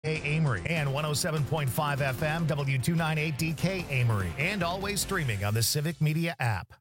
Amory and 107.5 FM W298DK Amory, and always streaming on the Civic Media app.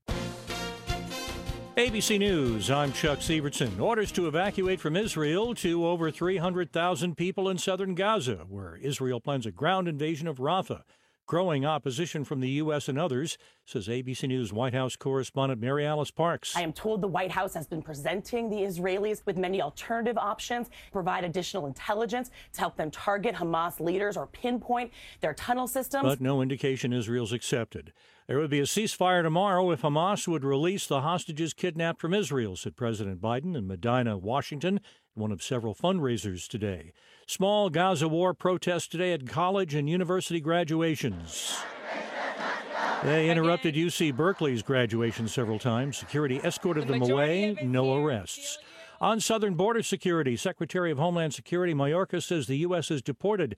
ABC News, I'm Chuck Sievertson. Orders to evacuate from Israel to over 300,000 people in southern Gaza, where Israel plans a ground invasion of Rafah. Growing opposition from the U.S. and others, says ABC News White House correspondent Mary Alice Parks. I am told the White House has been presenting the Israelis with many alternative options, provide additional intelligence to help them target Hamas leaders or pinpoint their tunnel systems. But no indication Israel's accepted. There would be a ceasefire tomorrow if Hamas would release the hostages kidnapped from Israel, said President Biden in Medina, Washington, one of several fundraisers today. Small Gaza war protests today at college and university graduations. They interrupted UC Berkeley's graduation several times. Security escorted them away, no arrests. On southern border security, Secretary of Homeland Security Mayorkas says the U.S. has deported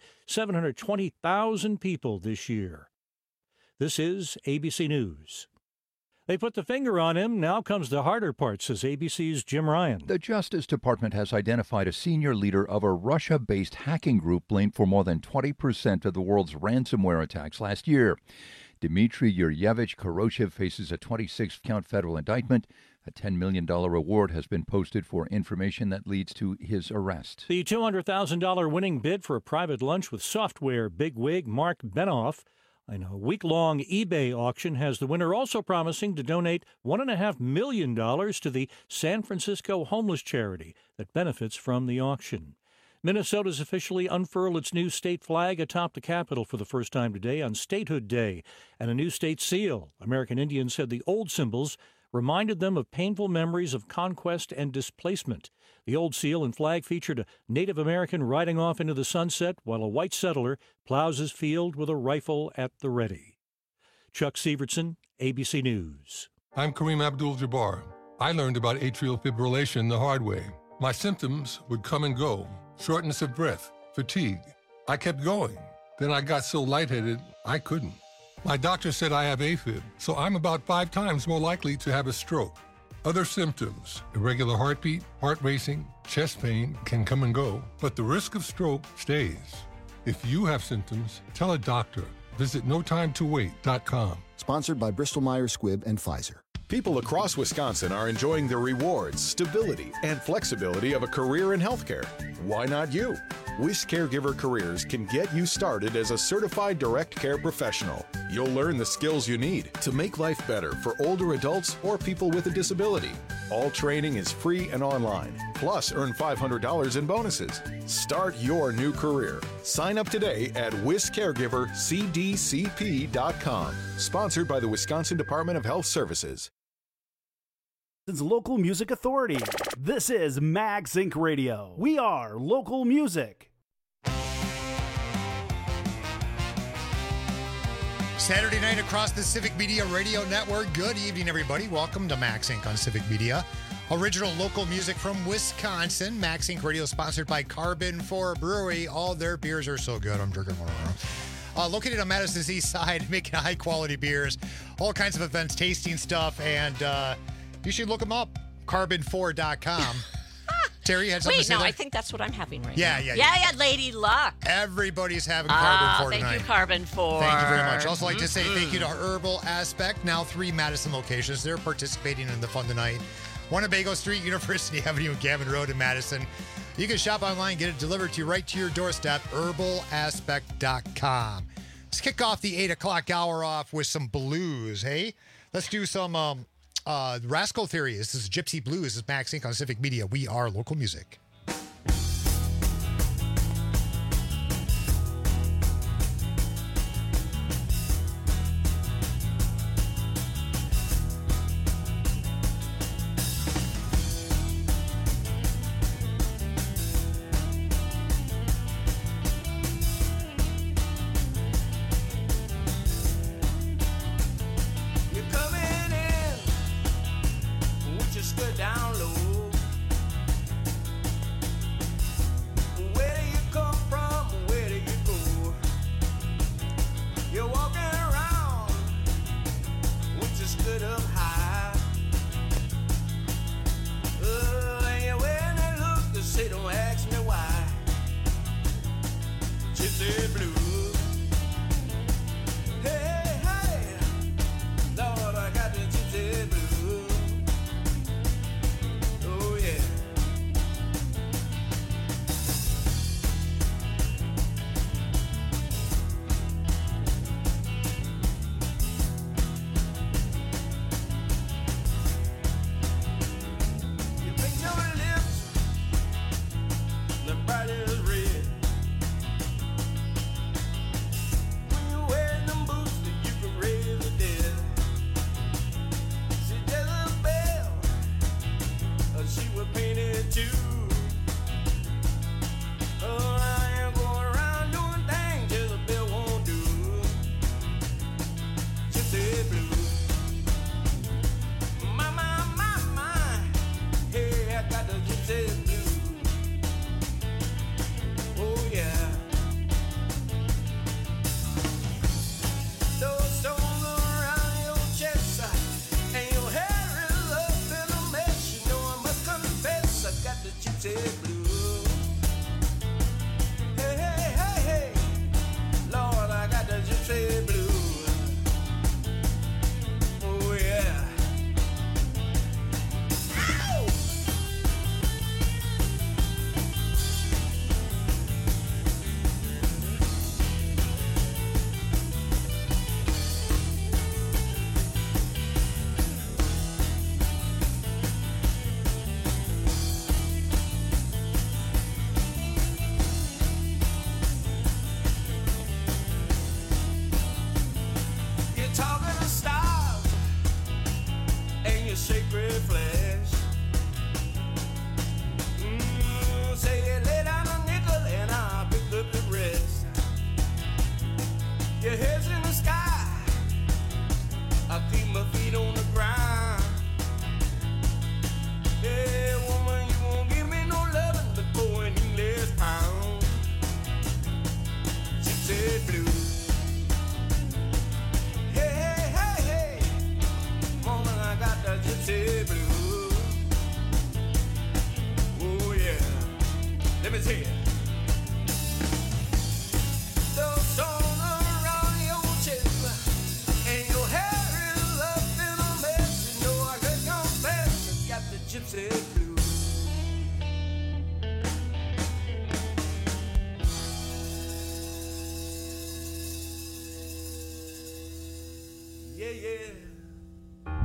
720,000 people this year. This is ABC News. They put the finger on him. Now comes the harder part, says ABC's Jim Ryan. The Justice Department has identified a senior leader of a Russia-based hacking group blamed for more than 20% of the world's ransomware attacks last year. Dmitry Yuryevich Koroshev faces a 26-count federal indictment. A $10 million reward has been posted for information that leads to his arrest. The $200,000 winning bid for a private lunch with software bigwig Mark Benoff in a week-long eBay auction has the winner also promising to donate $1.5 million to the San Francisco homeless charity that benefits from the auction. Minnesota's officially unfurled its new state flag atop the Capitol for the first time today on Statehood Day, and a new state seal. American Indians said the old symbols reminded them of painful memories of conquest and displacement. The old seal and flag featured a Native American riding off into the sunset while a white settler plows his field with a rifle at the ready. Chuck Sievertson, ABC News. I'm Kareem Abdul-Jabbar. I learned about atrial fibrillation the hard way. My symptoms would come and go. Shortness of breath, fatigue. I kept going. Then I got so lightheaded, I couldn't. My doctor said I have AFib, so I'm about 5 times more likely to have a stroke. Other symptoms, irregular heartbeat, heart racing, chest pain can come and go, but the risk of stroke stays. If you have symptoms, tell a doctor. Visit NoTimeToWait.com. Sponsored by Bristol-Myers Squibb and Pfizer. People across Wisconsin are enjoying the rewards, stability, and flexibility of a career in healthcare. Why not you? WIS Caregiver Careers can get you started as a certified direct care professional. You'll learn the skills you need to make life better for older adults or people with a disability. All training is free and online. Plus, earn $500 in bonuses. Start your new career. Sign up today at WisCaregiverCDCP.com. Sponsored by the Wisconsin Department of Health Services. Local Music Authority. This is Mag Sync Radio. We are local music. Saturday night across the Civic Media Radio Network. Good evening, everybody. Welcome to Mag Sync on Civic Media. Original local music from Wisconsin. Mag Sync Radio sponsored by Carbon 4 Brewery. All their beers are so good. I'm drinking one of them. Located on Madison's East Side, making high-quality beers. All kinds of events, tasting stuff, and you should look them up. Carbon4.com. Terry, you had something to say there? I think that's what I'm having right now. Yeah, Lady Luck. Everybody's having Carbon 4 tonight. Thank you, Carbon 4. Thank you very much. Also like to say thank you to Herbal Aspect. Now 3 Madison locations. They're participating in the fun tonight. One at Bago Street, University Avenue, and Gavin Road in Madison. You can shop online, get it delivered to you right to your doorstep, herbalaspect.com. Let's kick off the 8 o'clock hour off with some blues, hey? Let's do some Rascal Theory. This is Gypsy Blues. This is Mag Sync on Civic Media. We are local music. Down low. gypsy blues. Hey, hey, Lord, I got the gypsy blues. Oh, yeah. You paint your lips, the bright is red. When you wear them boots that you can raise the dead. See Jezebel, she was painted too. Oh, I ain't going around doing things Jezebel won't do. Gypsy blues. My, hey, I got the gypsy blues. Oh, yeah. Those stones around your chest, and your hair is up in a mess. You know I must confess, I got the gypsy blues. Hey, hey, hey, hey, Lord, I got the gypsy blues. Oh, yeah. Ow! You're talking to stars and your sacred flesh. Say you lay down a nickel and I'll pick up the rest. Your head's in the sky, I keep my feet on the ground. Hey, woman, you won't give me no loving but for an English pound. Gypsy blues. Hey, hey, hey, hey, woman, I got the gypsy blues. Oh, yeah. Let me tell you. Those stones around your chest, and your hair is up in a mess. You know I can confess, I got the gypsy blues. Yeah, yeah.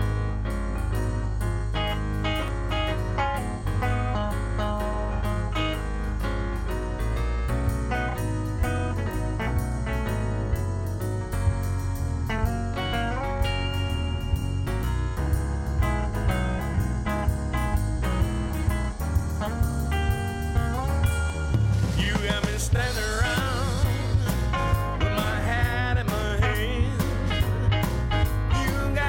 You got me standing around with my hat in my hand. You got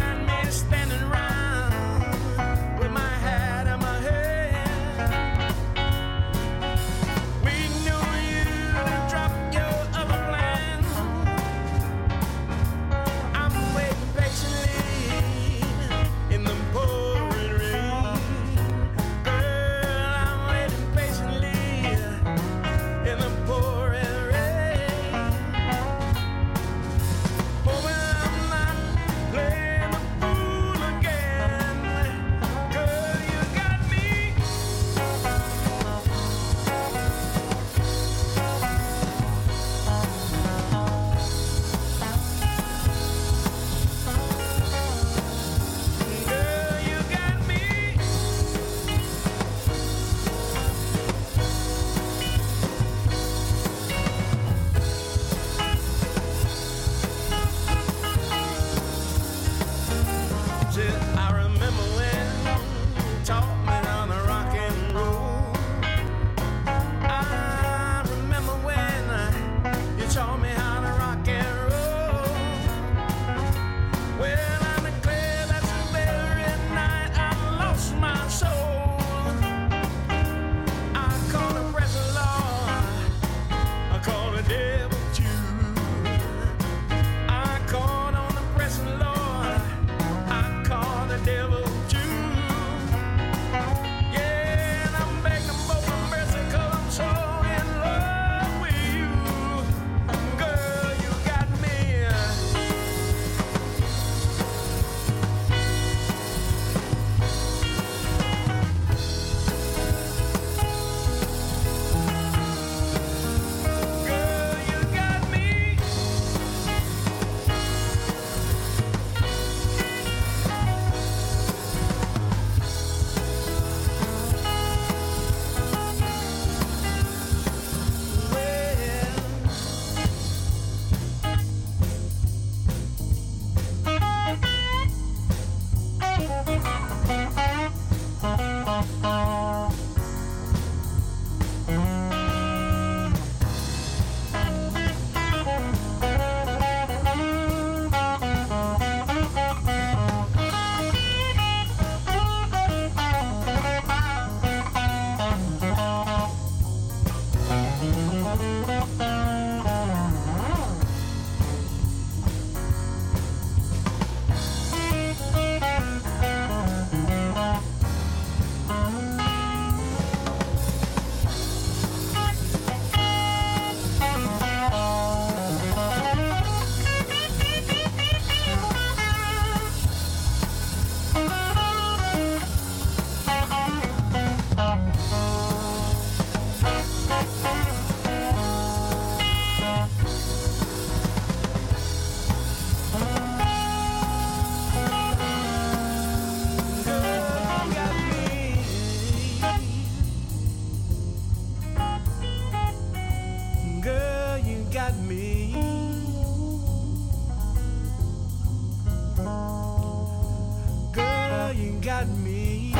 got me.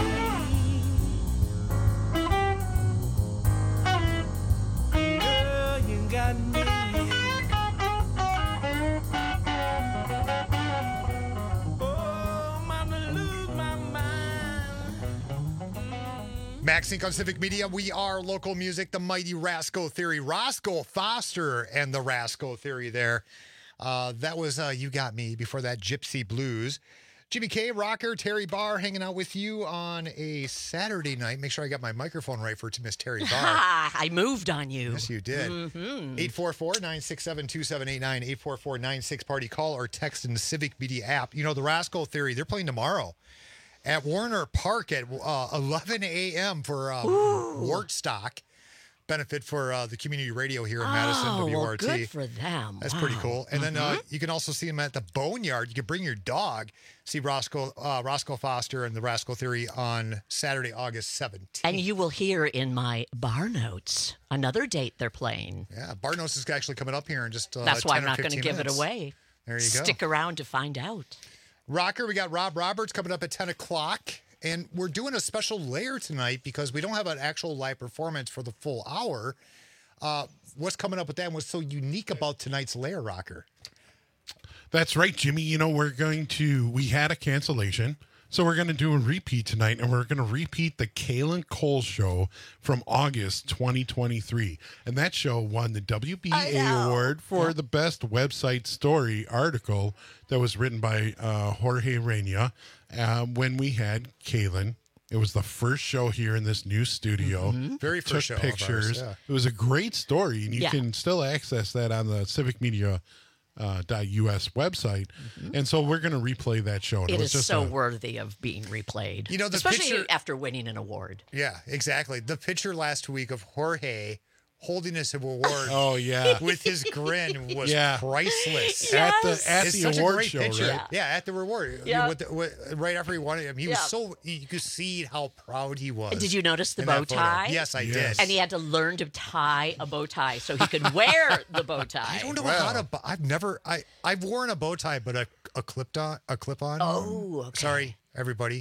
Girl, you got me. Oh, I'm gonna lose my mind. Max Inc. on Civic Media. We are local music, the mighty Rascal Theory. Roscoe Foster and the Rascal Theory there. That was You Got Me. Before that, Gypsy Blues. Jimmy K, Rocker, Terry Barr hanging out with you on a Saturday night. Make sure I got my microphone right for Miss Terry Barr. I moved on you. Yes, you did. 844-967-2789, 844-96-PARTY. Call or text in the Civic Media app. You know, the Rascal Theory, they're playing tomorrow at Warner Park at 11 a.m. for Wortstock. Benefit for the community radio here in Madison, WRT. Well, good for them. That's pretty cool. And then you can also see them at the Boneyard. You can bring your dog. See Roscoe Foster and the Rascal Theory on Saturday, August 17th. And you will hear in my bar notes another date they're playing. Yeah, bar notes is actually coming up here in just That's why 10 I'm or not going to 15 give it minutes. away. There you go. Stick around to find out. Rocker, we got Rob Roberts coming up at 10 o'clock. And we're doing a special layer tonight because we don't have an actual live performance for the full hour. What's coming up with that and what's so unique about tonight's layer, Rocker? That's right, Jimmy. You know, we had a cancellation. So we're going to do a repeat tonight, and we're going to repeat the Kaylin Cole show from August 2023. And that show won the WBA award for the best website story article that was written by Jorge Reina when we had Kaylin. It was the first show here in this new studio. Very first show of ours, pictures. yeah. It was a great story, and you can still access that on the Civic Media .us website, and so we're going to replay that show. It is so worthy of being replayed. You know, the especially picture, after winning an award. Yeah, exactly. The picture last week of Jorge holding his award. Oh yeah, with his grin was priceless. At the It's such a award great show, picture. right? Yeah, at the reward. Yeah. Right after he won it, I mean, he was so you could see how proud he was. Did you notice the in bow that photo. tie? Yes, I did. And he had to learn to tie a bow tie so he could wear the bow tie. I don't know how to. I've worn a bow tie, but a clip on. Oh, okay. Sorry, everybody.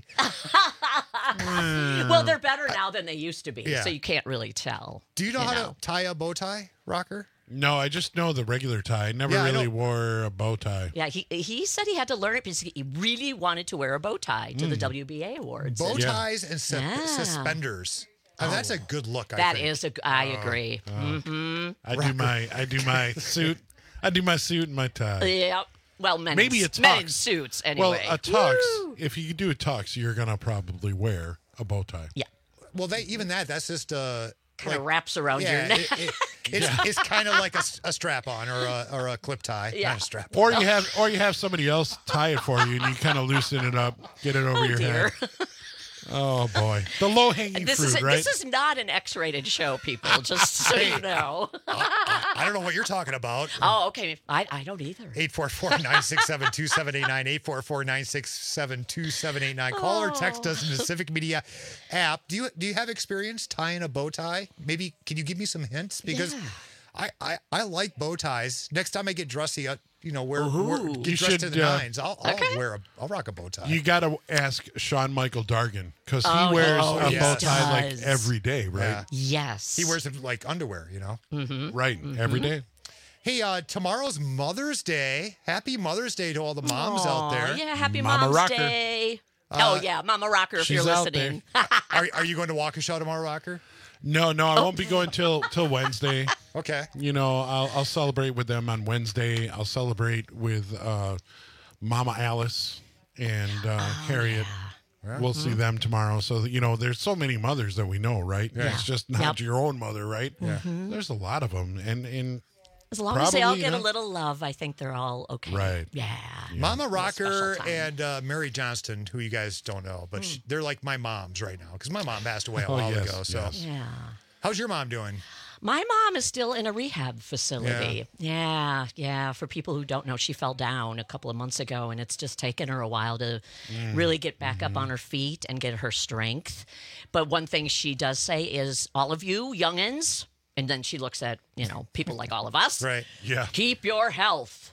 Well, they're better now than they used to be, Yeah. so you can't really tell. Do you know how to tie a bow tie, Rocker? No, I just know the regular tie. I never Yeah, I really know. wore a bow tie. Yeah, he said he had to learn it because he really wanted to wear a bow tie to the WBA awards. Bow ties and suspenders. And that's a good look. I think. I agree. I do my suit. I do my suit and my tie. Yeah. Well, men Maybe in, a tux. men in suits anyway. Well, a tux. Woo! If you do a tux, you're gonna probably wear a bow tie. Yeah. Well, that's just kind of wraps around your neck. It's kind of like a strap on or a clip tie. Yeah. Not a strap Or on. you have somebody else tie it for you, and you kind of loosen it up, get it over your head. Oh boy, the low hanging fruit, right? This is not an X-rated show, people. Just so you know. I don't know what you're talking about. Oh, okay. I don't either. 844-967-2789, 844-967-2789. Call or text us in the Civic Media app. Do you have experience tying a bow tie? Maybe can you give me some hints? Because I like bow ties. Next time I get dressy, get dressed to the nines. I'll rock a bow tie. You got to ask Sean Michael Dargan because he Oh, wears yes. a bow tie like Does. every day, right? Yeah. Yes. He wears it like underwear, you know? Right, every day. Hey, tomorrow's Mother's Day. Happy Mother's Day to all the moms out there. Yeah, happy Mama Mom's Rocker. Day. Oh, yeah, Mama Rocker, if you're she's out listening. Are you going to Waukesha tomorrow, Rocker? No, I won't be going till Wednesday. Okay. You know, I'll celebrate with them on Wednesday. I'll celebrate with Mama Alice and Harriet. Yeah. We'll see them tomorrow. So, you know, there's so many mothers that we know, right? Yeah. It's just not your own mother, right? Yeah. There's a lot of them. And As long as they all probably, get you a know, little love, I think they're all okay. Right. Yeah. Mama Rocker special time. and Mary Johnston, who you guys don't know, but they're like my moms right now because my mom passed away a Oh, while yes, ago. So, yes. Yeah. how's your mom doing? My mom is still in a rehab facility. Yeah. For people who don't know, she fell down a couple of months ago, and it's just taken her a while to really get back up on her feet and get her strength. But one thing she does say is, all of you youngins, and then she looks at, people like all of us. Right. Yeah. Keep your health.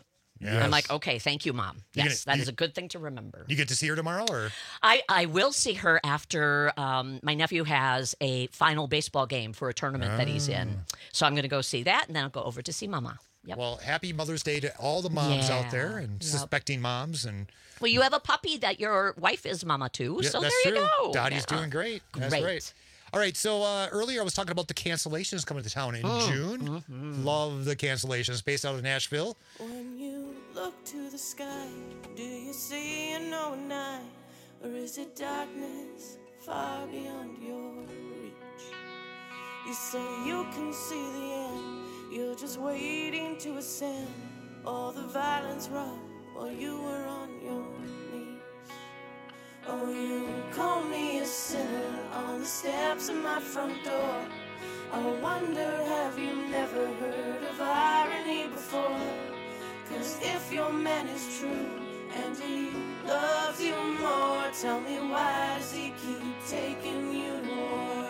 Yes. I'm like, okay, thank you, Mom. You're Yes, that is a good thing to remember. You get to see her tomorrow, or? I will see her after my nephew has a final baseball game for a tournament that he's in. So I'm going to go see that, and then I'll go over to see Mama. Yep. Well, happy Mother's Day to all the moms out there and suspecting moms. And well, you have a puppy that your wife is Mama to, so there you go. Dottie's doing great. That's great. All right, so earlier I was talking about the cancellations coming to town in June. Love the cancellations based out of Nashville. When you look to the sky, do you see a knowing night? Or is it darkness far beyond your reach? You say you can see the end, you're just waiting to ascend. All the violence wrought while you were on your knees. Oh, you call me a sinner on the steps of my front door. I wonder, have you never heard of irony before? 'Cause if your man is true and he loves you more, tell me, why does he keep taking you to war?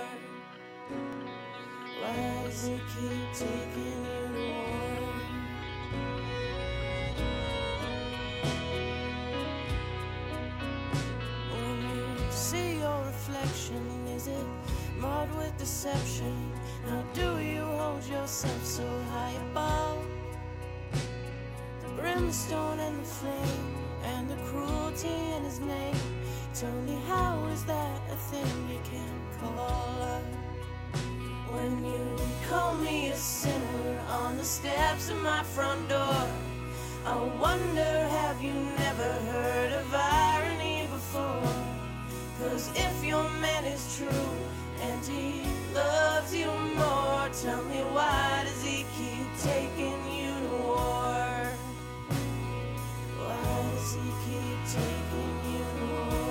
Why does he keep taking you to war? When you see your reflection, is it marred with deception? How do you hold yourself so high above the brimstone and the flame and the cruelty in his name? Tell me, how is that a thing you can call love? When you call me a sinner on the steps of my front door, I wonder, have you never heard of irony before? 'Cause if your man is true and he loves you more, tell me, why does he keep taking you to war? Why does he keep taking you to war?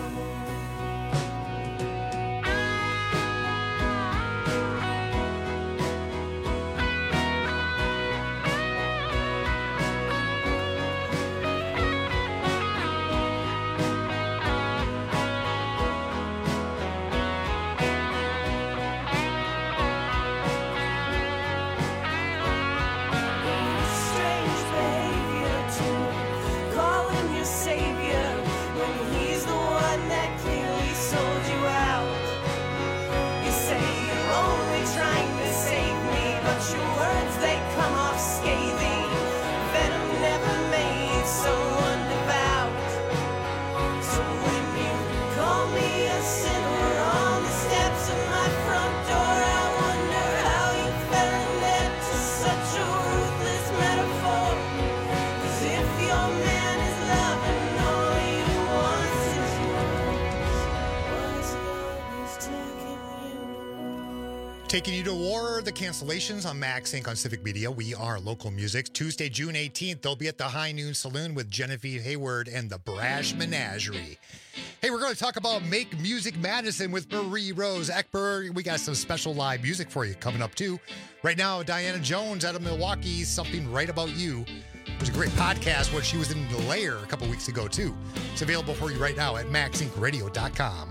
Taking you to war, the cancellations on Max Inc. on Civic Media. We are local music. Tuesday, June 18th, they'll be at the High Noon Saloon with Genevieve Hayward and the Brash Menagerie. Hey, we're going to talk about Make Music Madison with Marie Rose Eckberg. We got some special live music for you coming up, too. Right now, Diana Jones out of Milwaukee, Something Right About You. There's a great podcast where she was in The Lair a couple weeks ago, too. It's available for you right now at maxincradio.com.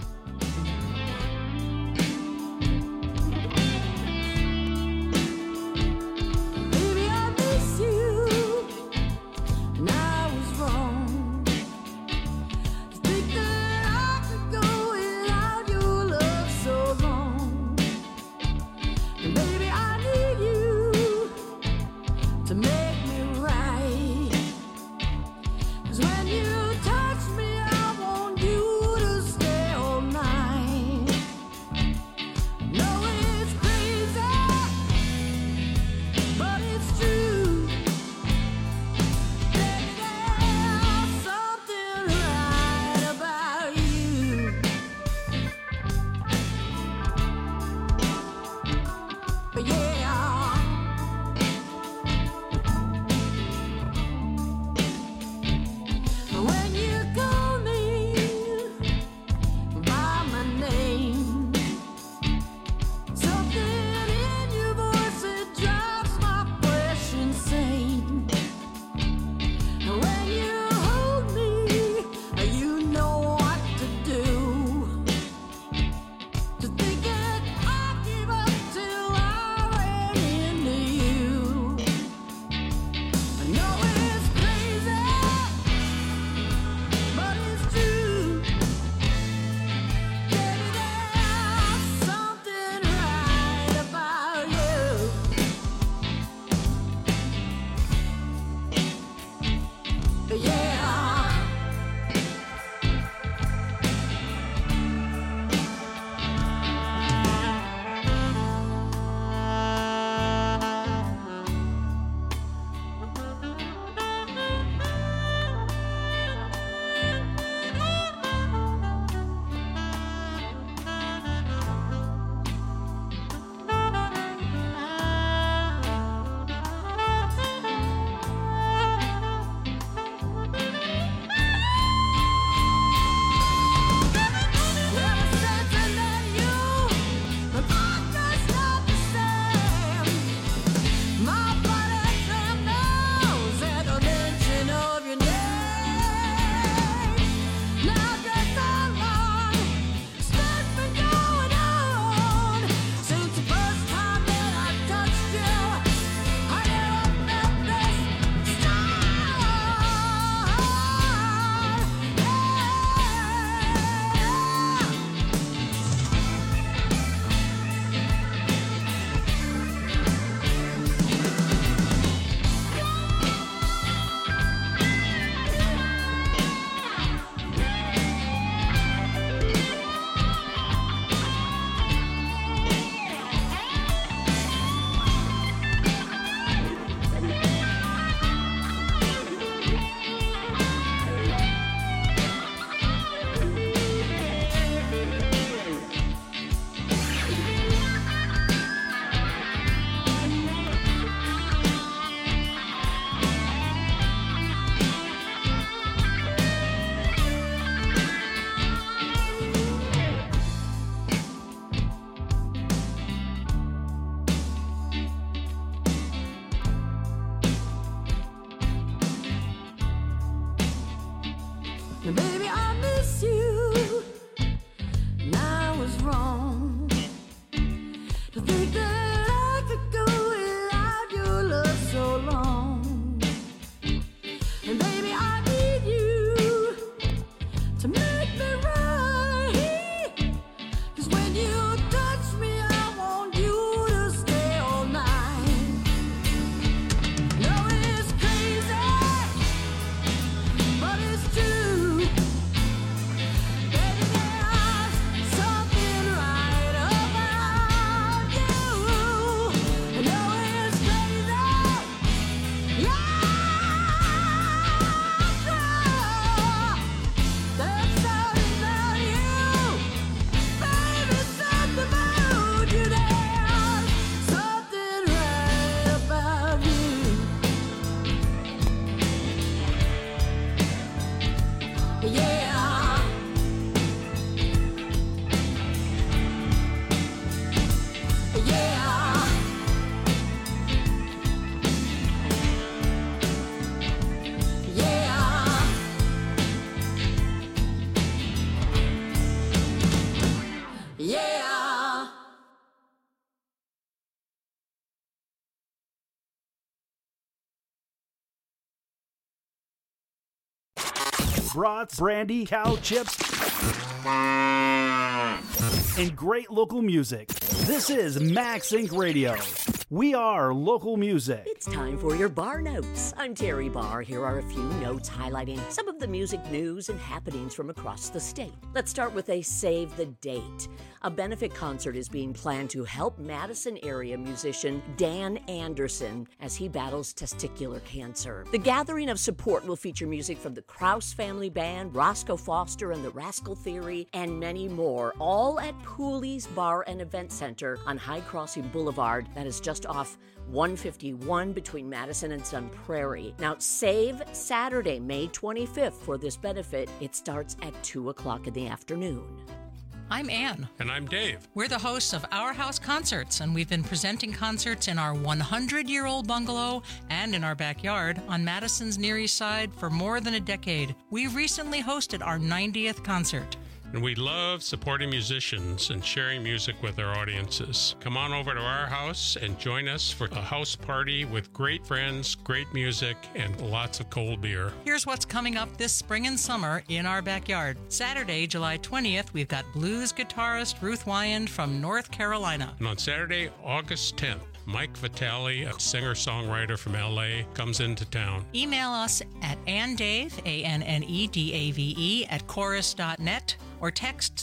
When you touch me, I want you to stay all Now, baby, I miss you. And I was wrong to think that I could go without your love so long. And baby, I need you to make me right. 'Cause when you touch me, I want you to stay all night. No, it's crazy, but it's true. Baby, there's something right about you. I know it's crazy, yeah. There's something about you, baby, something about you. There's something right about you. Yeah. Yeah. Yeah. Yeah. Brats, brandy, cow chips, and great local music. This is Max Inc. Radio. We are local music. It's time for your Bar Notes. I'm Terry Barr. Here are a few notes highlighting some of the music news and happenings from across the state. Let's start with a save the date. A benefit concert is being planned to help Madison area musician Dan Anderson as he battles testicular cancer. The gathering of support will feature music from the Krause Family Band, Roscoe Foster and the Rascal Theory, and many more, all at Pooley's Bar and Event Center on High Crossing Boulevard. That is just off 151 between Madison and Sun Prairie. Now, save Saturday, May 25th for this benefit. It starts at 2 o'clock in the afternoon. I'm Ann. And I'm Dave. We're the hosts of Our House Concerts, and we've been presenting concerts in our 100-year-old bungalow and in our backyard on Madison's Near East Side for more than a decade. We recently hosted our 90th concert. And we love supporting musicians and sharing music with our audiences. Come on over to our house and join us for a house party with great friends, great music, and lots of cold beer. Here's what's coming up this spring and summer in our backyard. Saturday, July 20th, we've got blues guitarist Ruth Wyand from North Carolina. And on Saturday, August 10th, Mike Vitale, a singer-songwriter from L.A., comes into town. Email us at annedave, ANNEDAVE, at chorus.net or text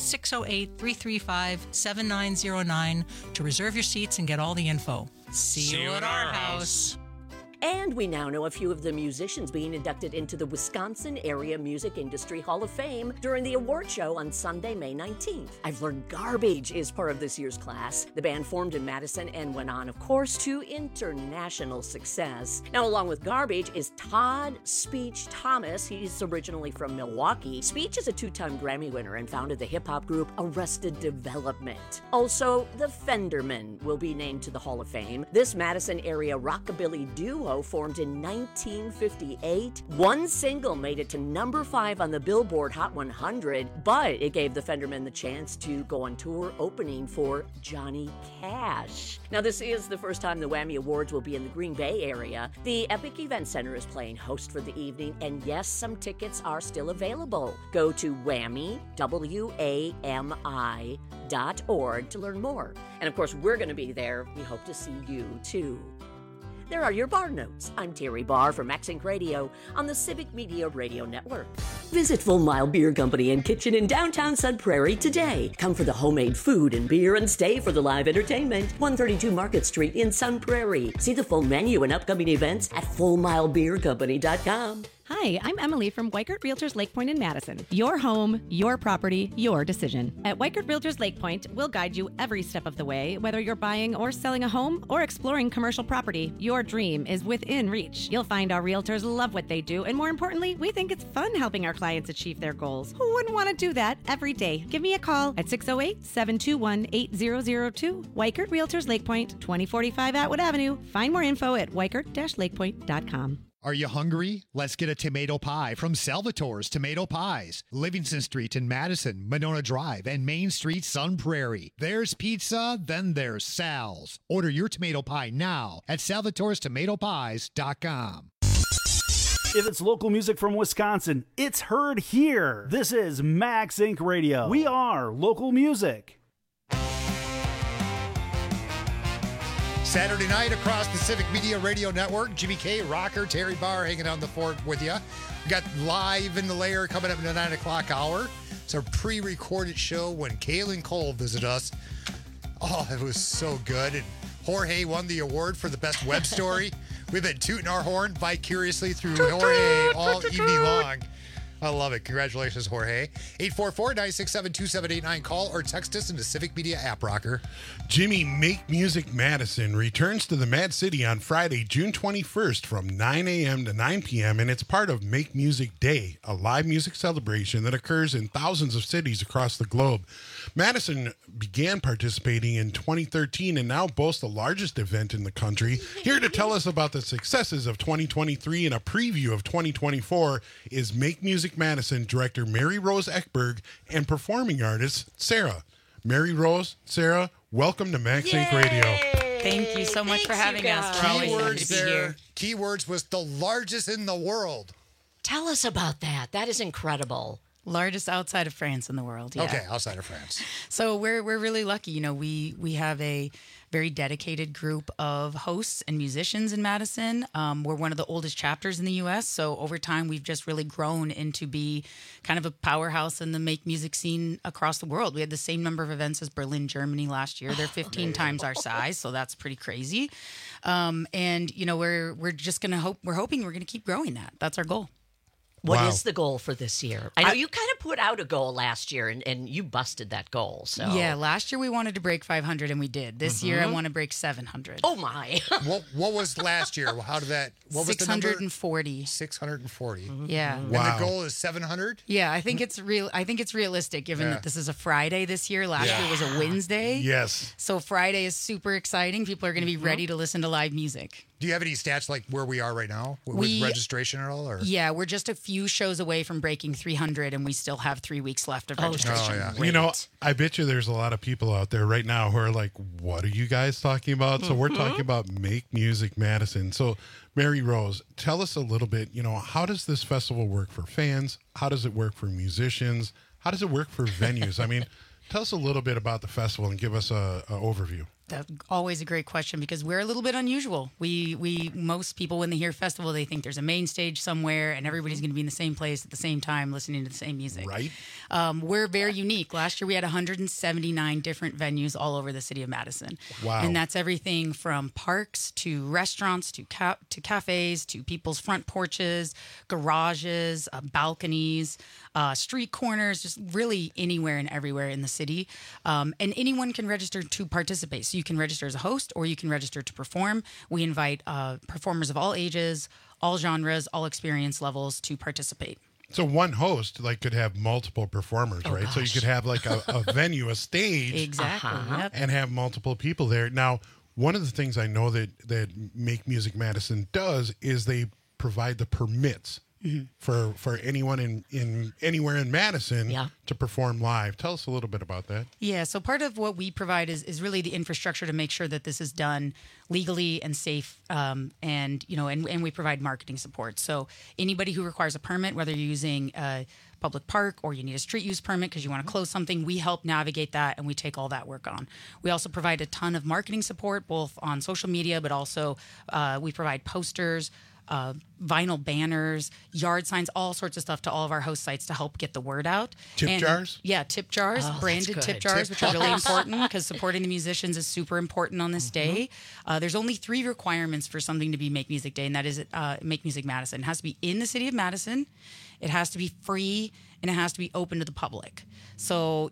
608-335-7909 to reserve your seats and get all the info. See you at our house. And we now know a few of the musicians being inducted into the Wisconsin Area Music Industry Hall of Fame during the award show on Sunday, May 19th. I've Learned Garbage is part of this year's class. The band formed in Madison and went on, of course, to international success. Now, along with Garbage is Todd Speech Thomas. He's originally from Milwaukee. Speech is a 2-time Grammy winner and founded the hip-hop group Arrested Development. Also, the Fendermen will be named to the Hall of Fame. This Madison area rockabilly duo formed in 1958. One single made it to number 5 on the Billboard Hot 100, but it gave the Fendermen the chance to go on tour opening for Johnny Cash. Now, this is the first time the Whammy Awards will be in the Green Bay area. The Epic Event Center is playing host for the evening, and yes, some tickets are still available. Go to Whammy, WAMI.org to learn more. And of course, we're going to be there. We hope to see you too. There are your Bar Notes. I'm Terry Barr for Max Inc. Radio on the Civic Media Radio Network. Visit Full Mile Beer Company and Kitchen in downtown Sun Prairie today. Come for the homemade food and beer and stay for the live entertainment. 132 Market Street in Sun Prairie. See the full menu and upcoming events at FullMileBeerCompany.com. Hi, I'm Emily from Weikert Realtors Lake Point in Madison. Your home, your property, your decision. At Weikert Realtors Lake Point, we'll guide you every step of the way, whether you're buying or selling a home or exploring commercial property. Your dream is within reach. You'll find our realtors love what they do, and more importantly, we think it's fun helping our clients achieve their goals. Who wouldn't want to do that every day? Give me a call at 608-721-8002. Weikert Realtors Lake Point, 2045 Atwood Avenue. Find more info at weikert-lakepoint.com. Are you hungry? Let's get a tomato pie from Salvatore's Tomato Pies. Livingston Street in Madison, Monona Drive, and Main Street, Sun Prairie. There's pizza, then there's Sal's. Order your tomato pie now at salvatorestomatopies.com. If it's local music from Wisconsin, it's heard here. This is Max Inc. Radio. We are local music. Saturday night across the Civic Media Radio Network, Jimmy K, Rocker, Terry Barr hanging on the fort with you. We got Live in the Lair coming up in the 9 o'clock hour. It's our pre-recorded show when Kaylin Cole visited us. Oh, it was so good. And Jorge won the award for the best web story. We've been tooting our horn vicariously through Jorge all evening long. I love it. Congratulations, Jorge. 844-967-2789. Call or text us in the Civic Media app, Rocker. Jimmy Make Music Madison returns to the Mad City on Friday, June 21st from 9 a.m. to 9 p.m. And it's part of Make Music Day, a live music celebration that occurs in thousands of cities across the globe. Madison began participating in 2013 and now boasts the largest event in the country. Here to tell us about the successes of 2023 and a preview of 2024 is Make Music Madison director Mary Rose Ekberg and performing artist Sarah. Mary Rose, Sarah, welcome to Max Inc. Radio. Thank you so much for having us. We're always happy to be here. Keywords was the largest in the world. Tell us about that. That is incredible. Largest outside of France in the world. Yeah. Okay, outside of France. So we're really lucky. You know, we have a very dedicated group of hosts and musicians in Madison. We're one of the oldest chapters in the U.S. So over time, we've just really grown into be kind of a powerhouse in the make music scene across the world. We had the same number of events as Berlin, Germany last year. They're 15 times our size, so that's pretty crazy. And you know, we're just gonna we're hoping we're gonna keep growing that. That's our goal. What is the goal for this year? I know you kind of put out a goal last year, and you busted that goal. So yeah, last year we wanted to break 500, and we did. This year I want to break 700. Oh my! What was last year? How did that? What was 640. 640. Yeah. And the goal is 700. Yeah, I think it's real. I think it's realistic, given that this is a Friday this year. Last year was a Wednesday. Yes. So Friday is super exciting. People are going to be ready to listen to live music. Do you have any stats like where we are right now with registration at all? Or? Yeah, we're just a few shows away from breaking 300, and we still have 3 weeks left of registration. Oh, yeah. You know, I bet you there's a lot of people out there right now who are like, what are you guys talking about? So we're talking about Make Music Madison. So Mary Rose, tell us a little bit, you know, how does this festival work for fans? How does it work for musicians? How does it work for venues? I mean, tell us a little bit about the festival and give us an overview. That's always a great question because we're a little bit unusual. We most people, when they hear festival, they think there's a main stage somewhere and everybody's going to be in the same place at the same time listening to the same music. Right. We're very unique. Last year we had 179 different venues all over the city of Madison. Wow. And that's everything from parks to restaurants to cafes to people's front porches, garages, balconies, street corners, just really anywhere and everywhere in the city. And anyone can register to participate. So you can register as a host or you can register to perform. We invite performers of all ages, all genres, all experience levels to participate. So one host could have multiple performers, right? Gosh. So you could have a venue, a stage, Exactly. Yep. and have multiple people there. Now, one of the things I know that Make Music Madison does is they provide the permits for anyone in anywhere in Madison to perform live. Tell us a little bit about that. Yeah, so part of what we provide is really the infrastructure to make sure that this is done legally and safe, and we provide marketing support. So anybody who requires a permit, whether you're using a public park or you need a street use permit because you want to close something, we help navigate that and we take all that work on. We also provide a ton of marketing support, both on social media, but also we provide posters, vinyl banners, yard signs, all sorts of stuff to all of our host sites to help get the word out. Tip jars? Yeah, tip jars, branded tip jars, which are really important because supporting the musicians is super important on this day. There's only 3 requirements for something to be Make Music Day, and that is Make Music Madison. It has to be in the city of Madison, it has to be free, and it has to be open to the public. So,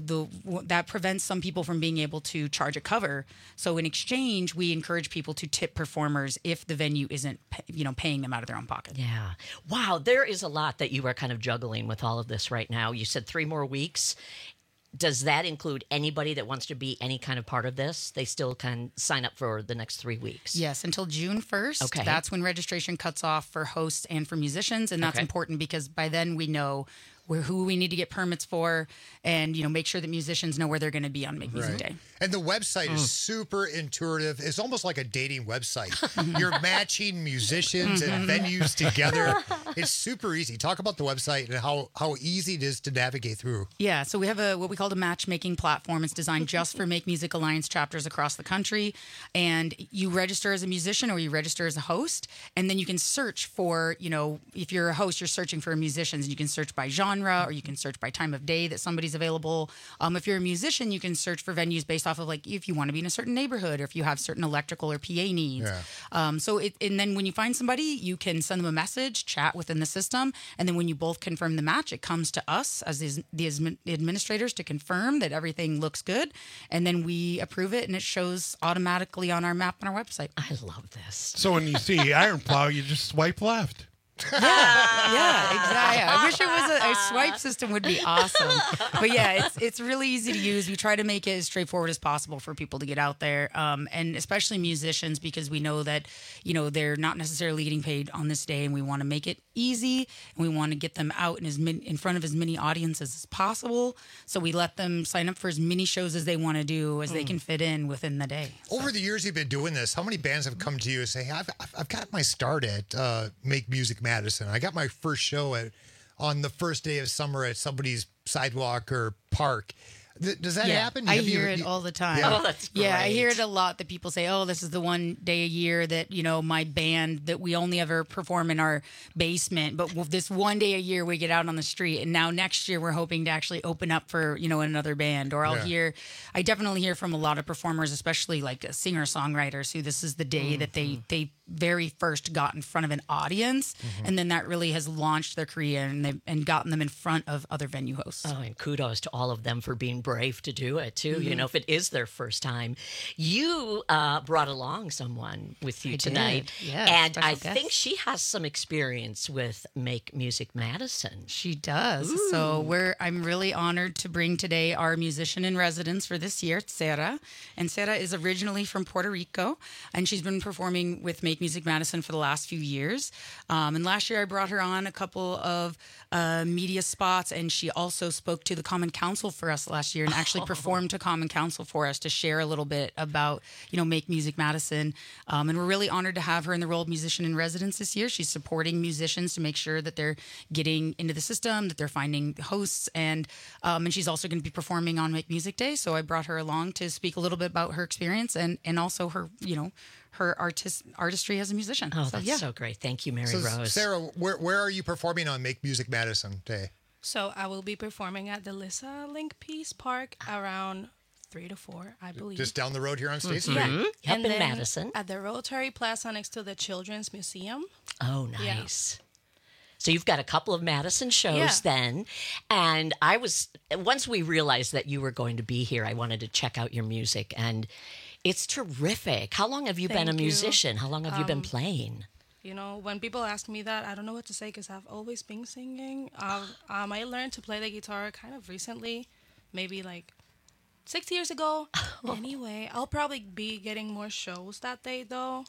that prevents some people from being able to charge a cover. So in exchange, we encourage people to tip performers if the venue isn't, paying them out of their own pocket. Yeah. Wow. There is a lot that you are kind of juggling with all of this right now. You said 3 more weeks. does that include anybody that wants to be any kind of part of this? They still can sign up for the next 3 weeks. Yes, until June 1st. Okay. That's when registration cuts off for hosts and for musicians. And that's important because by then we know who we need to get permits for and, make sure that musicians know where they're going to be on Make Music Day. And the website is super intuitive. It's almost like a dating website. You're matching musicians and venues together. It's super easy. Talk about the website and how easy it is to navigate through. Yeah, so we have what we call a matchmaking platform. It's designed just for Make Music Alliance chapters across the country. And you register as a musician or you register as a host. And then you can search for, if you're a host, you're searching for musicians. And you can search by genre or you can search by time of day that somebody's available. If you're a musician, you can search for venues based off of if you want to be in a certain neighborhood or if you have certain electrical or PA needs. Yeah. And then when you find somebody, you can send them a message, chat within the system, and then when you both confirm the match, it comes to us as the administrators to confirm that everything looks good, and then we approve it, and it shows automatically on our map on our website. I love this. So when you see Iron Plow, you just swipe left. Yeah, exactly. I wish it was a swipe system would be awesome. But yeah, it's really easy to use. We try to make it as straightforward as possible for people to get out there, and especially musicians because we know that they're not necessarily getting paid on this day, and we want to make it easy, and we want to get them out in front of as many audiences as possible. So we let them sign up for as many shows as they want to do as they can fit in within the day. Over the years you've been doing this, how many bands have come to you and say, hey, I've got my start at Make Music Madison. I got my first show on the first day of summer at somebody's sidewalk or park. Does that happen? I hear it all the time. Yeah. Oh, that's great. Yeah, I hear it a lot that people say, oh, this is the one day a year that, my band that we only ever perform in our basement. But this one day a year we get out on the street. And now next year we're hoping to actually open up for, another band. Or I definitely hear from a lot of performers, especially like singer-songwriters who this is the day that they very first got in front of an audience. And then that really has launched their career and gotten them in front of other venue hosts. Oh, and kudos to all of them for being brave to do it too. If it is their first time. You brought along someone with you tonight. Yes, and I think she has some experience with Make Music Madison. She does. Ooh. So I'm really honored to bring today our musician in residence for this year, Sarah. And Sarah is originally from Puerto Rico, and she's been performing with Make Music Madison for the last few years. And last year I brought her on a couple of media spots, and she also spoke to the Common Council for us last year and actually performed to Common Council for us to share a little bit about, Make Music Madison. And we're really honored to have her in the role of musician in residence this year. She's supporting musicians to make sure that they're getting into the system, that they're finding hosts, and she's also going to be performing on Make Music Day. So I brought her along to speak a little bit about her experience and also her, her artistry as a musician. Oh, that's so great. Thank you, Mary Rose. Sarah, where are you performing on Make Music Madison Day? So I will be performing at the Lissa Link Peace Park around 3 to 4, I believe. Just down the road here on State Street? Mm-hmm. Yeah. Up in Madison. At the Rotary Plaza next to the Children's Museum. Oh, nice. Yeah. So you've got a couple of Madison shows then. And once we realized that you were going to be here, I wanted to check out your music. And it's terrific. How long have you been a musician? How long have you been playing? When people ask me that, I don't know what to say because I've always been singing. I learned to play the guitar kind of recently, maybe like 6 years ago. Anyway, I'll probably be getting more shows that day though.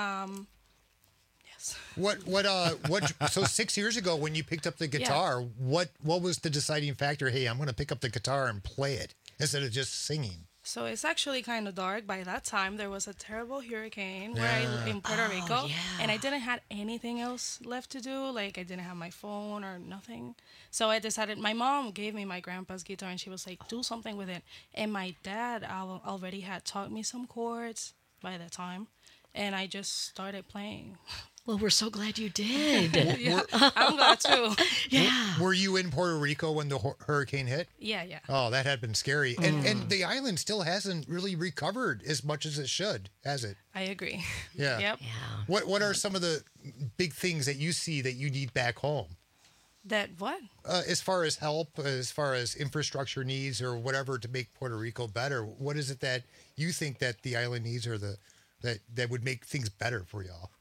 Yes. So 6 years ago when you picked up the guitar, what was the deciding factor? Hey, I'm going to pick up the guitar and play it instead of just singing. So it's actually kind of dark. By that time, there was a terrible hurricane in Puerto Rico, and I didn't have anything else left to do. Like, I didn't have my phone or nothing. So I decided, my mom gave me my grandpa's guitar, and she was like, do something with it. And my dad already had taught me some chords by that time, and I just started playing. Well, we're so glad you did. I'm glad too. Yeah. Were you in Puerto Rico when the hurricane hit? Yeah. Oh, that had been scary. And the island still hasn't really recovered as much as it should, has it? I agree. Yeah. Yep. Yeah. What are some of the big things that you see that you need back home? That what? As far as help, as far as infrastructure needs or whatever to make Puerto Rico better, what is it that you think that the island needs or that would make things better for y'all?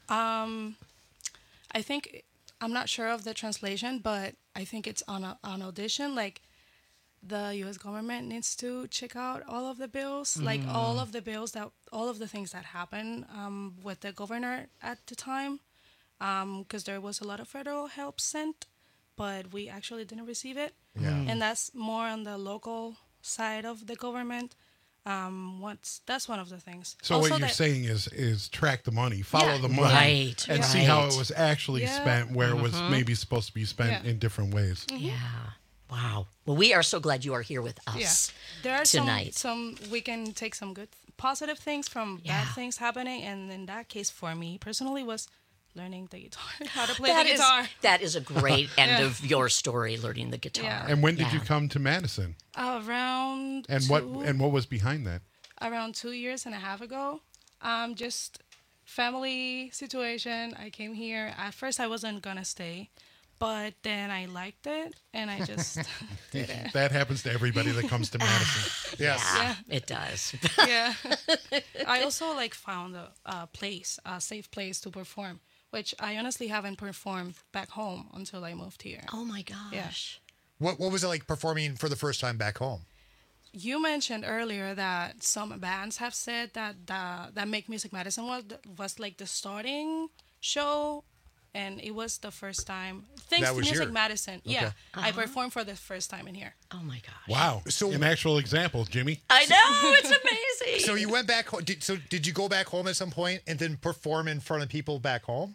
I think, I'm not sure of the translation, but I think it's on audition. Like, the U.S. government needs to check out all of the bills, like all of the bills all of the things that happened with the governor at the time, because there was a lot of federal help sent, but we actually didn't receive it. Yeah. And that's more on the local side of the government. That's one of the things. So Also what you're that- saying is track the money, follow the money, Right, and see right. how it was actually Yeah. spent, where it was maybe supposed to be spent Yeah. in different ways. Yeah. Wow. Well, we are so glad you are here with us There are tonight. some we can take some good positive things from bad things happening, and in that case for me personally was learning the guitar, how to play the guitar. That is a great end Yeah. of your story, learning the guitar. Yeah. And when did you come to Madison? Around And what was behind that? around 2 years and a half ago. Just family situation. I came here. At first I wasn't gonna stay, but then I liked it and I just did it. That happens to everybody that comes to Madison. Yes. Yeah, it does. Yeah. I also found a safe place to perform, which I honestly haven't performed back home until I moved here. Oh my gosh. Yeah. What was it like performing for the first time back home? You mentioned earlier that some bands have said that that Make Music Madison was like the starting show, and it was the first time. Thanks That to was Music here. Madison, Okay. yeah, I performed for the first time in here. Oh my gosh. Wow. So an actual example, Jimmy. I know, it's amazing. So you went back home. Did you go back home at some point and then perform in front of people back home?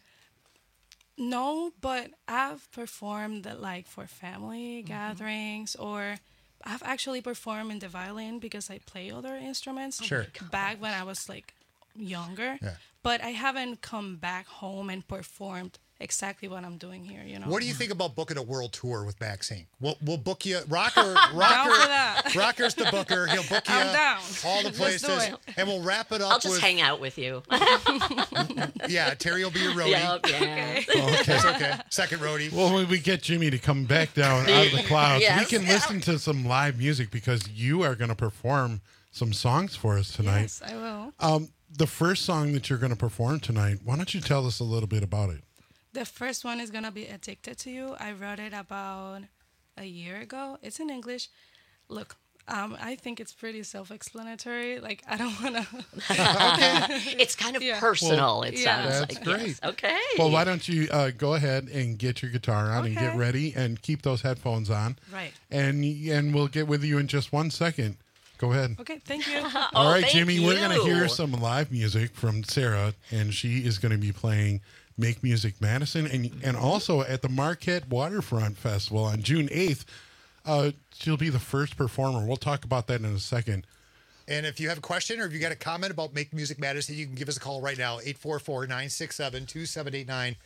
No, but I've performed for family gatherings, or I've actually performed in the violin because I play other instruments. Sure. Back when I was younger, Yeah. but I haven't come back home and performed exactly what I'm doing here. You know. What do you think about booking a world tour with Max Inc? We'll book you. Rocker. Down for that. Rocker's the booker. He'll book you I'm down. all the Let's do places, it. and we'll wrap it up. I'll just with, hang out with you. Yeah, Terry will be your roadie. Yep, yeah. Okay. That's okay. Second roadie. Well, when we get Jimmy to come back down out of the clouds, Yes. we can listen to some live music because you are going to perform some songs for us tonight. Yes, I will. The first song that you're going to perform tonight, why don't you tell us a little bit about it? The first one is gonna be "Addicted to You." I wrote it about a year ago. It's in English. Look, I think it's pretty self-explanatory. I don't wanna. It's kind of personal. It sounds That's like. great. Yes. Okay. Well, why don't you go ahead and get your guitar on and get Okay. ready and keep those headphones on. Right. And we'll get with you in just 1 second. Go ahead. Okay, thank you. All right, thank Jimmy, we're going to you. hear some live music from Sarah, and she is going to be playing Make Music Madison and also at the Marquette Waterfront Festival on June 8th. She'll be the first performer. We'll talk about that in a second. And if you have a question or if you got a comment about Make Music Madison, you can give us a call right now, 844-967-2789,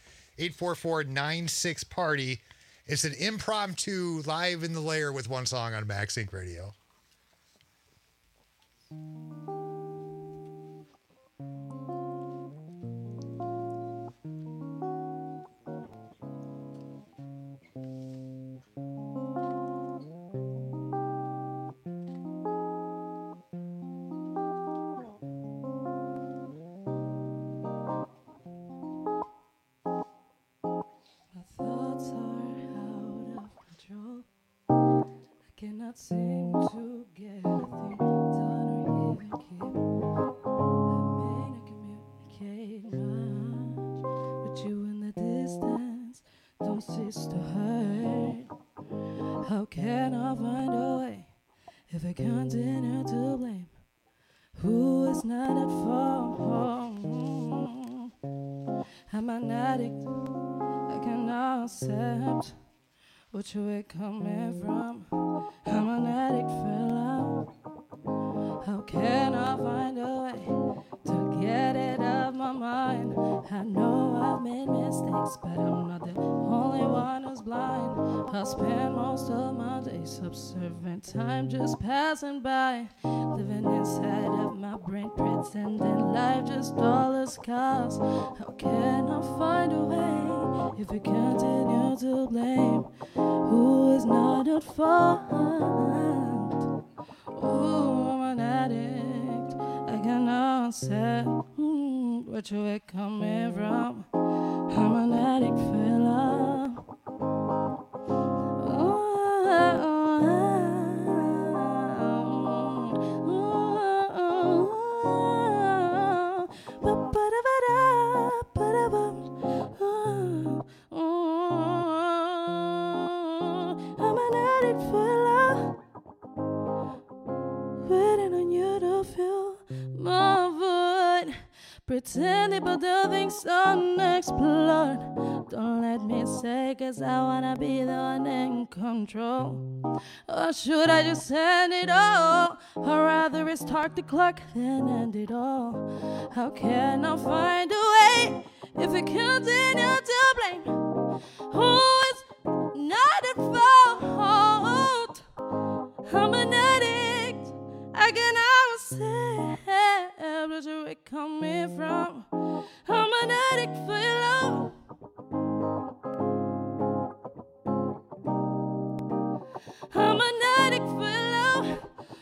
844-96-PARTY. It's an impromptu live in the lair with one song on Max Inc. Radio. My thoughts are out of control. I cannot seem to get a thing done or even keep. I may not communicate much, but you in the distance don't cease to hurt. How can I find a way if I continue to blame who is not at fault? I'm an addict. I cannot accept what you were coming from. I'm an addict, fella. How can I find a way to get it out my mind? I know I've made mistakes, but I'm not the only one who's blind. I spend most of my days observing time just passing by, living inside of my brain, pretending life just all is cause. How can I find a way if you continue to blame who is not at fault? Ooh, I'm an addict. I cannot accept where you coming from. I'm an addict, fella. people do things unexplored. Don't let me say, 'cause I wanna be the one in control. Or should I just end it all? Or rather restart the clock, then end it all. How can I find a way if we continue to blame who is not at fault? I'm an addict, I can always say, where's it coming from? I'm an addict for your love. I'm an addict for your love.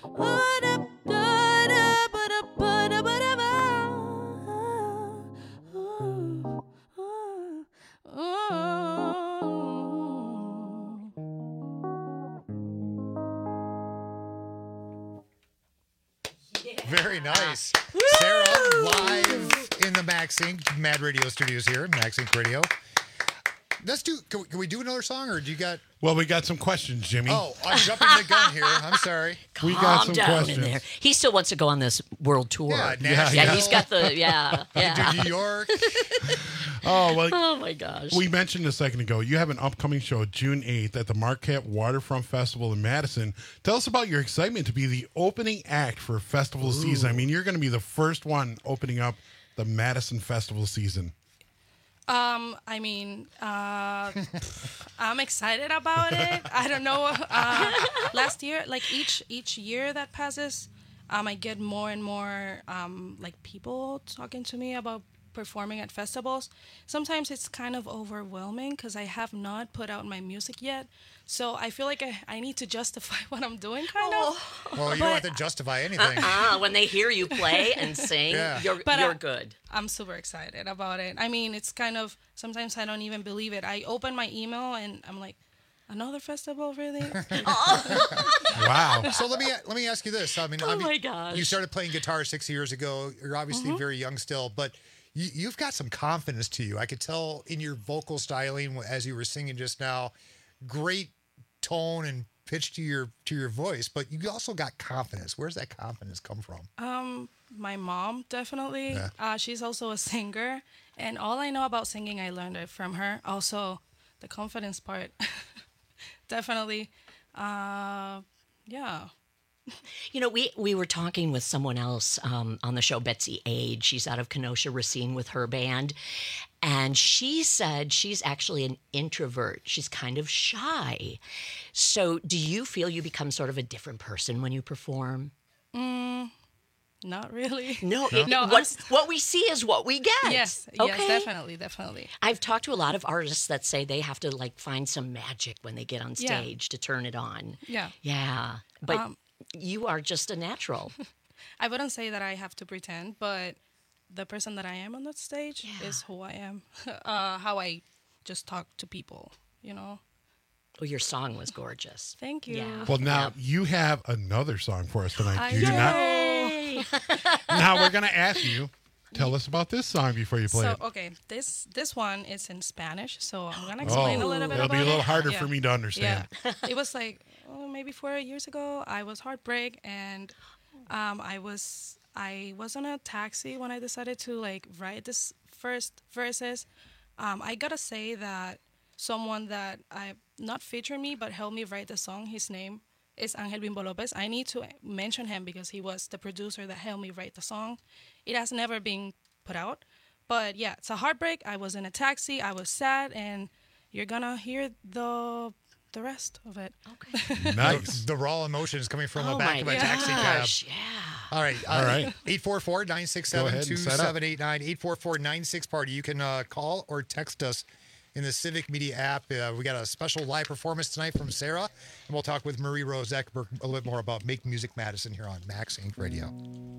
Very nice. Sarah, live in the Max Inc. Mad Radio studios here, Max Inc. Radio. Can we do another song, or do you got... Well, we got some questions, Jimmy. Oh, I'm jumping the gun here. I'm sorry. We got some down questions. in there. He still wants to go on this world tour. Yeah, he's got the, Do New York. Oh, well, oh my gosh. We mentioned a second ago, you have an upcoming show June 8th at the Marquette Waterfront Festival in Madison. Tell us about your excitement to be the opening act for festival season. I mean, you're going to be the first one opening up the Madison Festival season. I'm excited about it. I don't know. Last year, like each year that passes, I get more and more like people talking to me about performing at festivals. Sometimes it's kind of overwhelming because I have not put out my music yet. So I feel like I need to justify what I'm doing, kind of. Well, you don't have to justify anything. When they hear you play and sing, you're good. I'm super excited about it. I mean, it's kind of, sometimes I don't even believe it. I open my email and I'm like, another festival, really? Wow. So let me ask you this. I mean, my gosh. You started playing guitar 6 years ago. You're obviously very young still, but you've got some confidence to you. I could tell in your vocal styling as you were singing just now. Great tone and pitch to your voice, but you also got confidence. Where's that confidence come from? My mom, definitely. Yeah. She's also a singer, and all I know about singing, I learned it from her. Also, the confidence part, definitely. Yeah. You know, we were talking with someone else on the show, Betsy Ade. She's out of Kenosha, Racine with her band. And she said she's actually an introvert. She's kind of shy. So do you feel you become sort of a different person when you perform? Not really. No. What we see is what we get. Yes, okay? yes, definitely. I've talked to a lot of artists that say they have to like find some magic when they get on stage to turn it on. Yeah. Yeah. But you are just a natural. I wouldn't say that I have to pretend, but the person that I am on that stage is who I am. How I just talk to people, you know. Well, your song was gorgeous. Thank you. Yeah. Well, now you have another song for us tonight. Do you Yay! not? Now we're going to ask you, tell us about this song before you play it. Okay, this one is in Spanish, so I'm going to explain a little bit about it. It'll be a little harder for me to understand. Yeah. It was like maybe 4 years ago. I was heartbreak, and I was on a taxi when I decided to like write this first verses. I gotta say that someone that not featured me but helped me write the song, his name is Angel Bimbo Lopez. I need to mention him because he was the producer that helped me write the song. It has never been put out, but yeah, it's a heartbreak. I was in a taxi, I was sad, and you're gonna hear the rest of it. Okay. Nice. The raw emotions coming from the back of a taxi cab. Yeah. All right. 844-967-2789. 844-96-PARTY. You can call or text us in the Civic Media app. We got a special live performance tonight from Sarah, and we'll talk with Marie Rose Eckberg a little bit more about Make Music Madison here on Max Inc. Radio.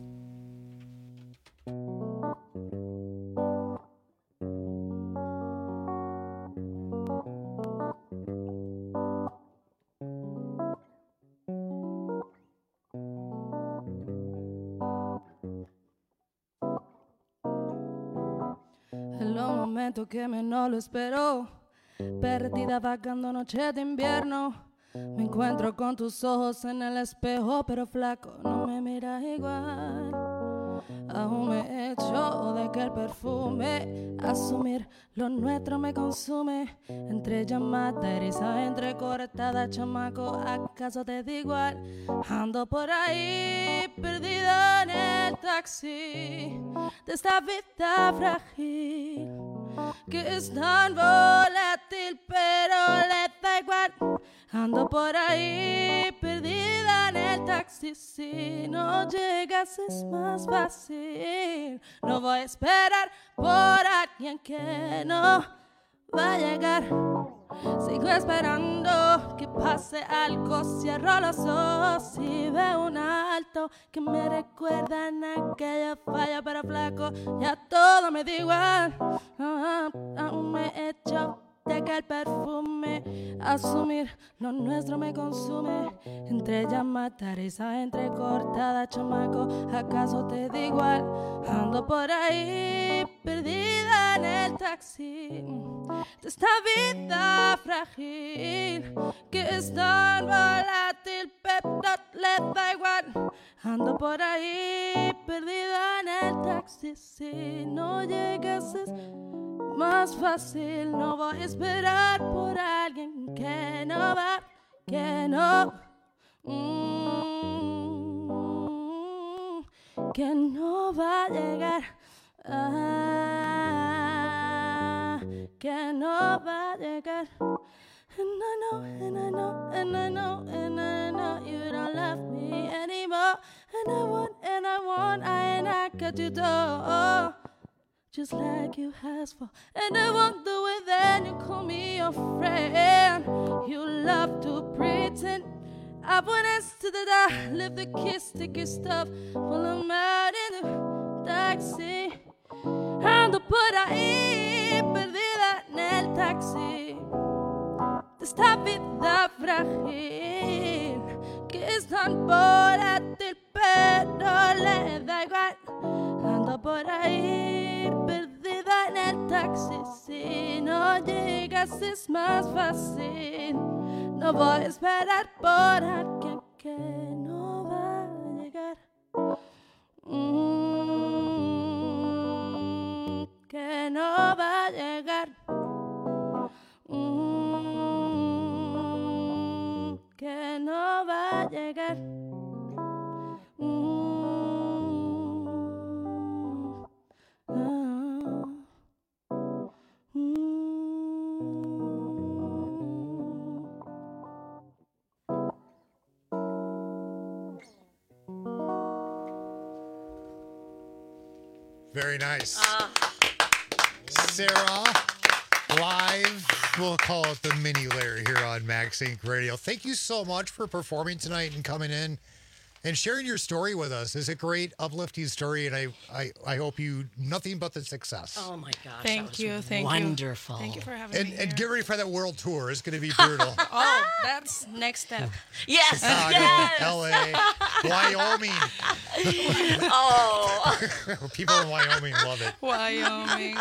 Que menos lo espero, perdida vagando noche de invierno. Me encuentro con tus ojos en el espejo, pero flaco, no me miras igual. Aún me echo de que el perfume, asumir lo nuestro me consume. Entre llamada y risa entrecortada, chamaco, ¿acaso te da igual? Ando por ahí perdida en el taxi de esta vida frágil que es tan volátil, pero le da igual. Ando por ahí perdida en el taxi. Si no llegas es más fácil. No voy a esperar por alguien que no va a llegar. Sigo esperando que pase algo. Cierro los ojos y veo un alto que me recuerda en aquella falla, pero flaco, ya todo me da igual. Aún me echo de que el perfume, asumir lo nuestro me consume. Entre llamada, risa entrecortada, chamaco, ¿acaso te da igual? Ando por ahí perdida en el taxi de esta vida frágil que es tan volátil, pero le da igual. Ando por ahí perdida en el taxi. Si no llegas es más fácil. No voy a esperar por alguien que no va, que no, que no va a llegar, que no va a llegar. And I know, and I know, and I know, and I know you don't love me anymore. And I got you door, just like you asked for. And I won't do it then, you call me your friend. You love to pretend. I put us to the door, leave the kiss, sticky stuff, pull them out in the taxi. Ando por ahí, perdida en el taxi de esta vida frágil que es tan volátil, pero le da igual. Ando por ahí perdida en el taxi. Si no llegas es más fácil. No voy a esperar por alguien que no va a llegar. Que no va a llegar. Que no va a llegar. Very nice. Sarah, live. We'll call it the mini layer here on Max Inc. Radio. Thank you so much for performing tonight and coming in and sharing your story with us. It's a great, uplifting story, and I hope you nothing but the success. Oh my gosh! Thank you. Wonderful. Thank you for having me. And get ready for that world tour. It's going to be brutal. Oh, that's next step. Yes. Chicago, LA, Wyoming. Oh. People in Wyoming love it. Wyoming.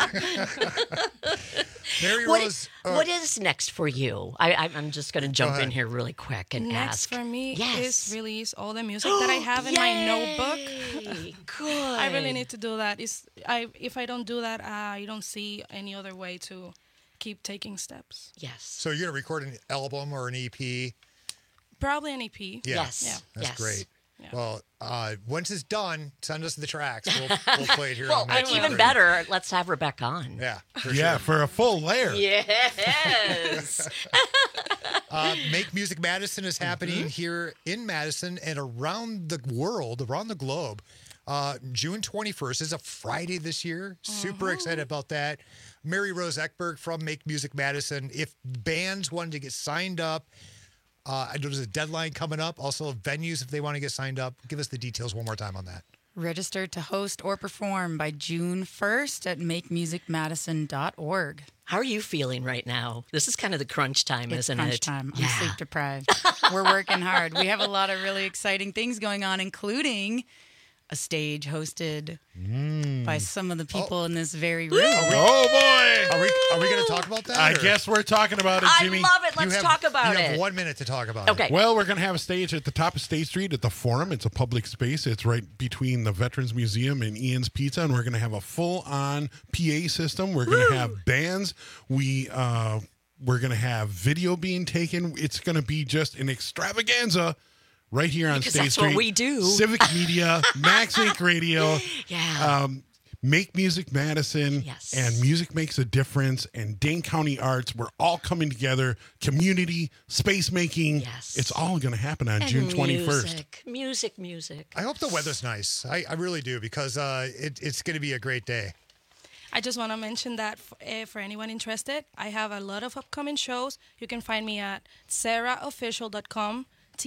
Mary Rose. What is next for you? I'm just going to jump in here really quick and next ask. For me is release all the music that I have in my notebook. Good. I really need to do that. If I don't do that, I don't see any other way to keep taking steps. Yes. So you're going to record an album or an EP? Probably an EP. Yeah. Yes. Yeah. That's great. Yeah. Well, once it's done, send us the tracks. We'll play it here. Well, on Max even Radio. better, let's have Rebecca on. Yeah. For a full layer. Yes. Make Music Madison is happening here in Madison and around the world, around the globe. June 21st is a Friday this year. Super excited about that. Mary Rose Ekberg from Make Music Madison. If bands wanted to get signed up, there's a deadline coming up. Also, venues, if they want to get signed up. Give us the details one more time on that. Register to host or perform by June 1st at makemusicmadison.org. How are you feeling right now? This is kind of the crunch time, It's isn't crunch it? time. I'm sleep deprived. We're working hard. We have a lot of really exciting things going on, including a stage hosted by some of the people in this very room. Oh, boy. Are we going to talk about that? I guess we're talking about it, Jimmy. I love it. Let's talk about You it. have 1 minute to talk about it. Okay. Well, we're going to have a stage at the top of State Street at the Forum. It's a public space. It's right between the Veterans Museum and Ian's Pizza, and we're going to have a full-on PA system. We're going to have bands. We're going to have video being taken. It's going to be just an extravaganza right here on Because State that's Street. what we do. Civic Media, Max Inc. Radio. Yeah. Make Music Madison. Yes. And Music Makes a Difference. And Dane County Arts. We're all coming together. Community, space making. Yes. It's all going to happen on June 21st. Music. I hope the weather's nice. I really do, because it's going to be a great day. I just want to mention that for anyone interested, I have a lot of upcoming shows. You can find me at SarahOfficial.com,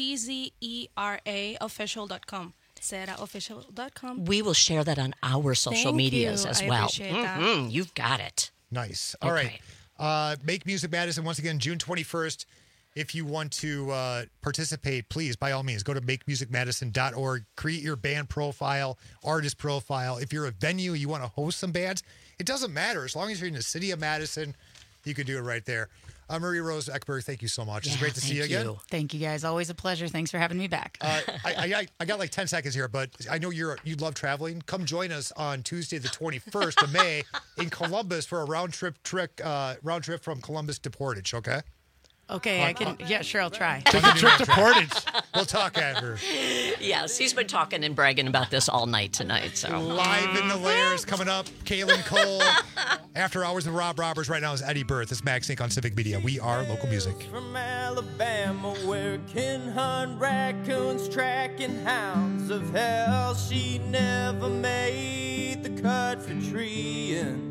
TZERA official.com, SarahOfficial.com. We will share that on our social Thank medias you. as I well. appreciate that. You've got it. Nice. All right. Make Music Madison, once again, June 21st. If you want to participate, please, by all means, go to makmusicmadison.org. Create your band profile, artist profile. If you're a venue, you want to host some bands, it doesn't matter. As long as you're in the city of Madison, you can do it right there. Marie Rose Eckberg, thank you so much. It's great to see you again. Thank you, guys. Always a pleasure. Thanks for having me back. I got like 10 seconds here, but I know you love traveling. Come join us on Tuesday, the 21st of May in Columbus for a round trip from Columbus to Portage, okay? Okay, I can. Yeah, sure, I'll try. Take a trip to Portage. We'll talk after. Yes, he's been talking and bragging about this all night tonight. So Live in the Layers coming up. Kaylin Cole. After Hours with Rob Roberts. Right now is Eddie Burth. It's Max Inc. on Civic Media. We are local music. From Alabama, where can hunt raccoons, tracking hounds of hell. She never made the cut for treeing.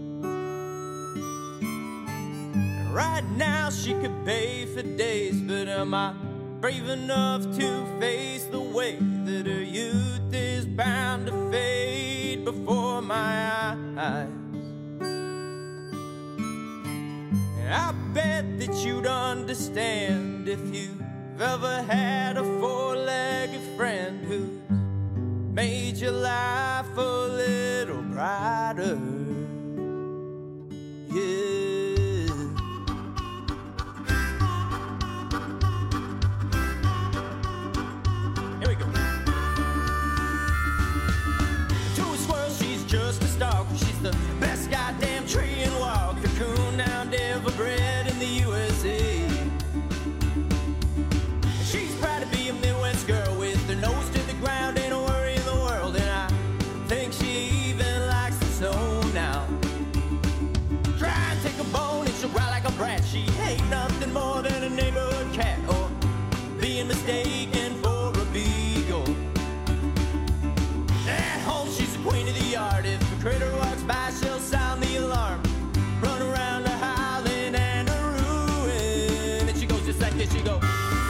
Right now she could bathe for days, but am I brave enough to face the way that her youth is bound to fade before my eyes? And I bet that you'd understand if you've ever had a four-legged friend who's made your life a little brighter. Yeah. She's the best goddamn tree and wild cocoon hound ever bred in the USA. She's proud to be a Midwest girl with her nose to the ground, ain't a worry in the world, and I think she even likes the snow now. Try and take a bone and she'll growl like a brat. She ain't nothing more than a neighborhood cat or being mistaken for a beagle. At home she's the queen of the yard. If a critter walks by, she'll sound the alarm. Run around the howling and a ruin. And she goes just like this, she goes.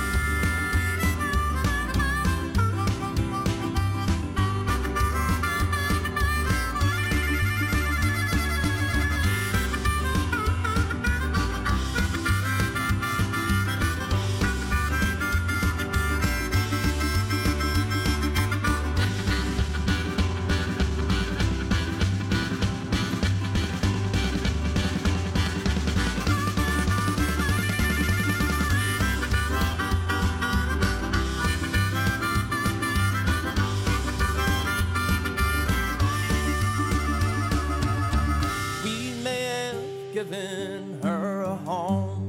Given her a home,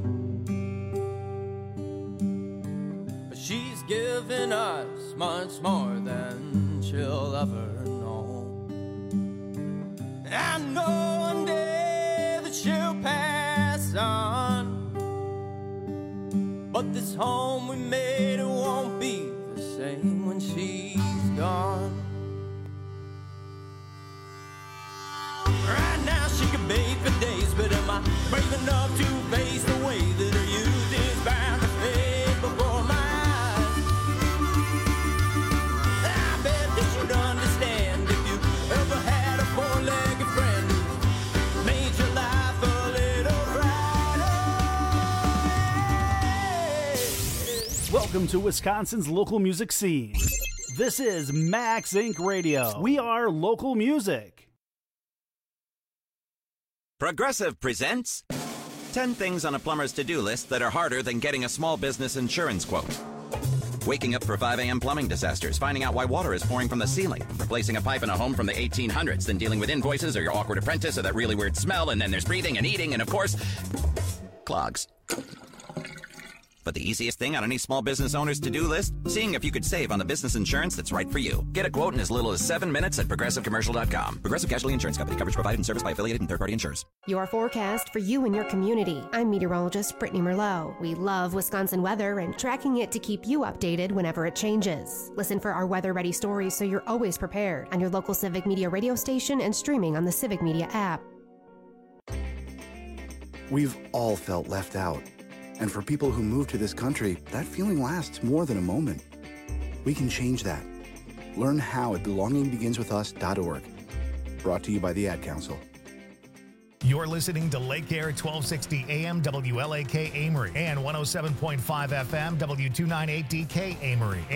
but she's given us much more than she'll ever know. I know one day that she'll pass on, but this home we made, it won't be the same when she's gone. Right now she can bathe for days, but am I brave enough to face the way that her youth is bound to fade before my eyes? I bet that you'd understand if you ever had a four-legged friend who made your life a little brighter. Welcome to Wisconsin's local music scene. This is Max Inc. Radio. We are local music. Progressive presents 10 things on a plumber's to-do list that are harder than getting a small business insurance quote. Waking up for 5 a.m. plumbing disasters, finding out why water is pouring from the ceiling, replacing a pipe in a home from the 1800s, then dealing with invoices or your awkward apprentice or that really weird smell, and then there's breathing and eating and, of course, clogs. But the easiest thing on any small business owner's to-do list? Seeing if you could save on the business insurance that's right for you. Get a quote in as little as 7 minutes at ProgressiveCommercial.com. Progressive Casualty Insurance Company. Coverage provided and serviced by affiliated and third-party insurers. Your forecast for you and your community. I'm meteorologist Brittany Merlot. We love Wisconsin weather and tracking it to keep you updated whenever it changes. Listen for our weather-ready stories so you're always prepared on your local Civic Media radio station and streaming on the Civic Media app. We've all felt left out. And for people who move to this country, that feeling lasts more than a moment. We can change that. Learn how at belongingbeginswithus.org. Brought to you by the Ad Council. You're listening to Lake Air 1260 AM WLAK Amory and 107.5 FM W298DK Amory.